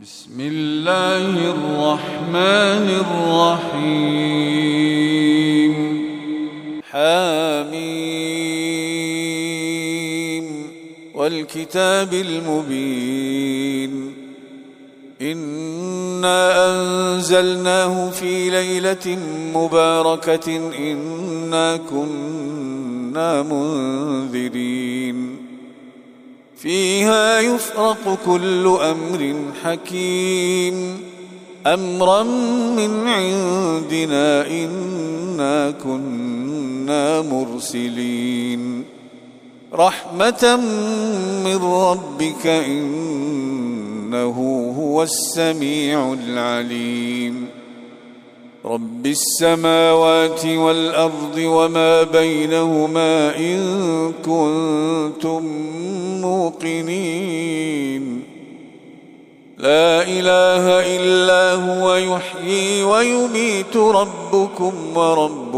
بسم الله الرحمن الرحيم. حميم والكتاب المبين. إنا أنزلناه في ليلة مباركة إنا كنا منذرين فيها يفرق كل أمر حكيم أمرا من عندنا إنا كنا مرسلين رحمة من ربك إنه هو السميع العليم رب السماوات والأرض وما بينهما إن كنتم موقنين لا إله إلا هو يحيي ويميت ربكم ورب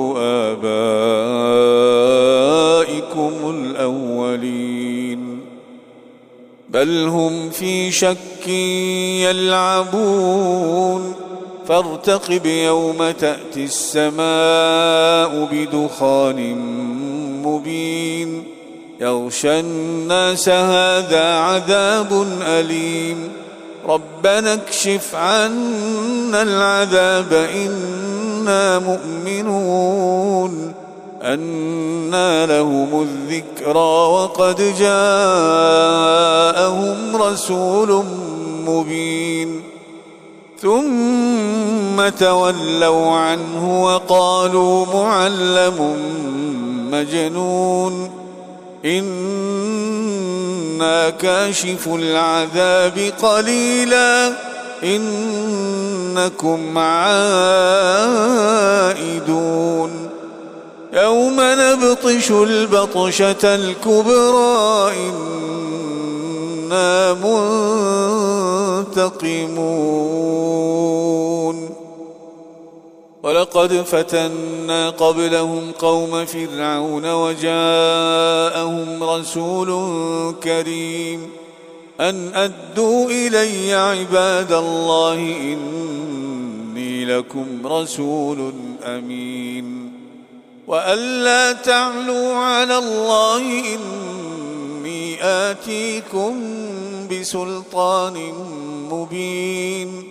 آبائكم الأولين بل هم في شك يلعبون فارتقب يوم تأتي السماء بدخان مبين يغشى الناس هذا عذاب أليم ربنا اكشف عنا العذاب إنا مؤمنون أنى لهم الذكرى وقد جاءهم رسول مبين ثم تولوا عنه وقالوا معلم مجنون إنا كاشف العذاب قليلا إنكم عائدون يوم نبطش البطشة الكبرى إنا منتقمون ولقد فتنا قبلهم قوم فرعون وجاءهم رسول كريم أن أدوا إلي عباد الله إني لكم رسول أمين وأن لا تعلوا على الله إني آتيكم بسلطان مبين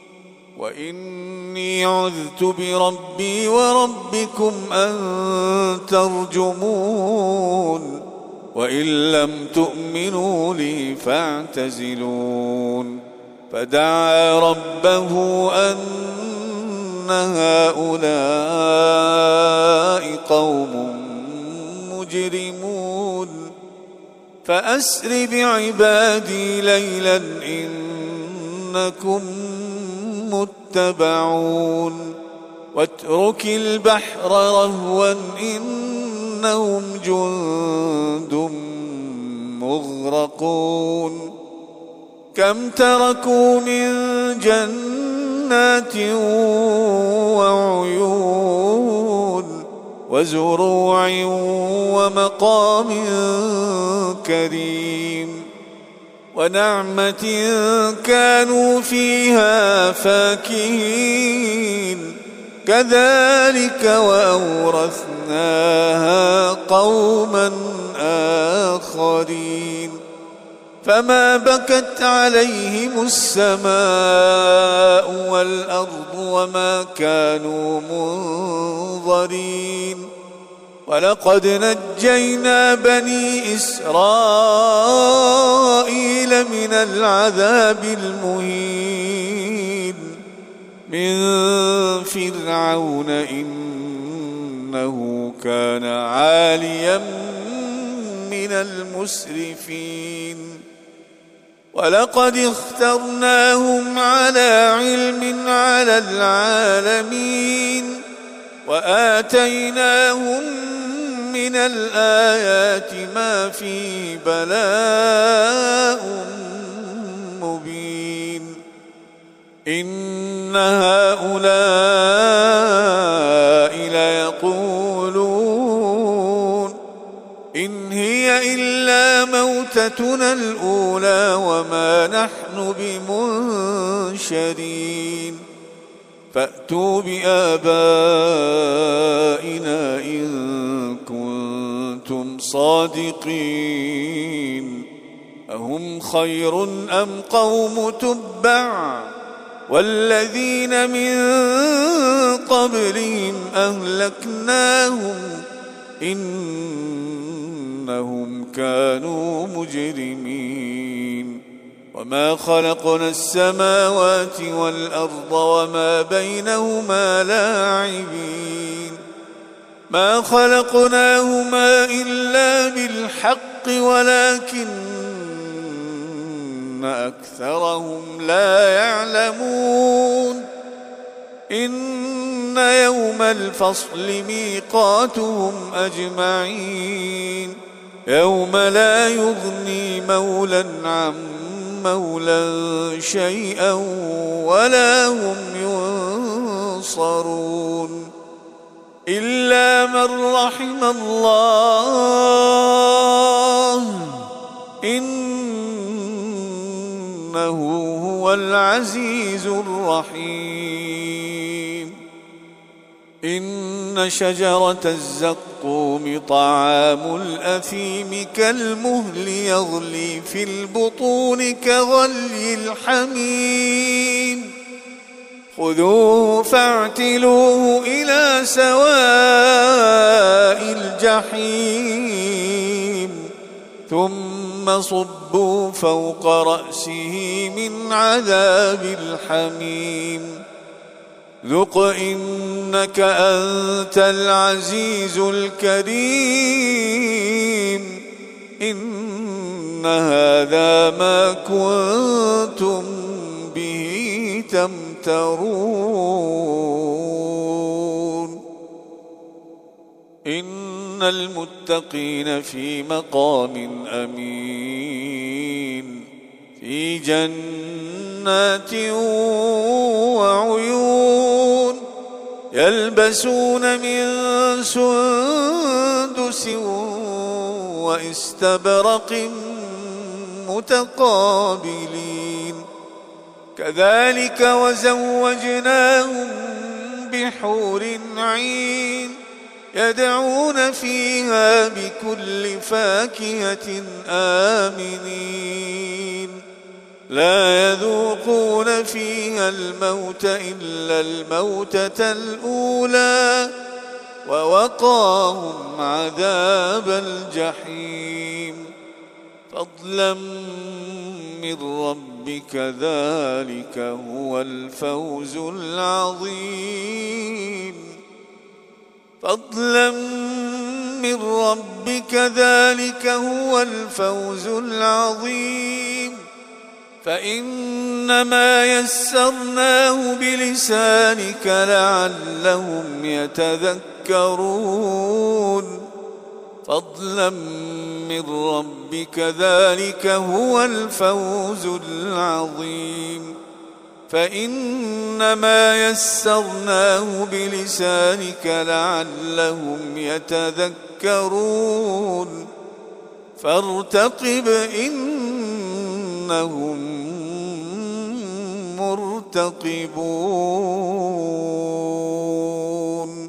وإني عذت بربي وربكم أن ترجمون وإن لم تؤمنوا لي فاعتزلون فدعا ربه أن هؤلاء قوم مجرمون فأسر بعبادي ليلا إنكم متبعون واترك البحر رهوا إنهم جند مغرقون كم تركوا من جنات وعيون وزروع ومقام كريم ونعمة كانوا فيها فاكهين كذلك وأورثناها قوما آخرين فما بكت عليهم السماء والأرض وما كانوا منظرين ولقد نجينا بني إسرائيل من العذاب المهين من فرعون إنه كان عاليا من المسرفين ولقد اخترناهم على علم على العالمين وآتيناهم من الآيات ما فيه بلاء مبين إن هؤلاء ليقولون إن هي إلا موتتنا الأولى وما نحن نحن بمنشرين فأتوا بآبائنا إن كنتم صادقين أهم خير أم قوم تبع والذين من قبلهم أهلكناهم إنهم كانوا مجرمين وما خلقنا السماوات والأرض وما بينهما لاعبين ما خلقناهما إلا بالحق ولكن أكثرهم لا يعلمون إن يوم الفصل ميقاتهم أجمعين يوم لا يغني مولى عن مولى شيئا ولا هم ينصرون إلا من رحم الله إنه هو العزيز الرحيم إن شجرة الزقوم طعام الأثيم كالمهل يغلي في البطون كغلي الحميم خذوه فاعتلوه إلى سواء الجحيم ثم صبوا فوق رأسه من عذاب الحميم ذق إنك أنت العزيز الكريم إن هذا ما كنتم به تمترون إن المتقين في مقام أمين في جنات وعيون يلبسون من سندس واستبرق متقابلين كذلك وزوجناهم بحور عين يدعون فيها بكل فاكهة آمنين لا يذوقون فيها الموت إلا الموتة الأولى ووقاهم عذاب الجحيم فضلا من ربك ذلك هو الفوز العظيم فضلا من ربك ذلك هو الفوز العظيم فإنما يسرناه بلسانك لعلهم يتذكرون فضلا من ربك ذلك هو الفوز العظيم فإنما يسرناه بلسانك لعلهم يتذكرون فارتقب إنهم مرتقبون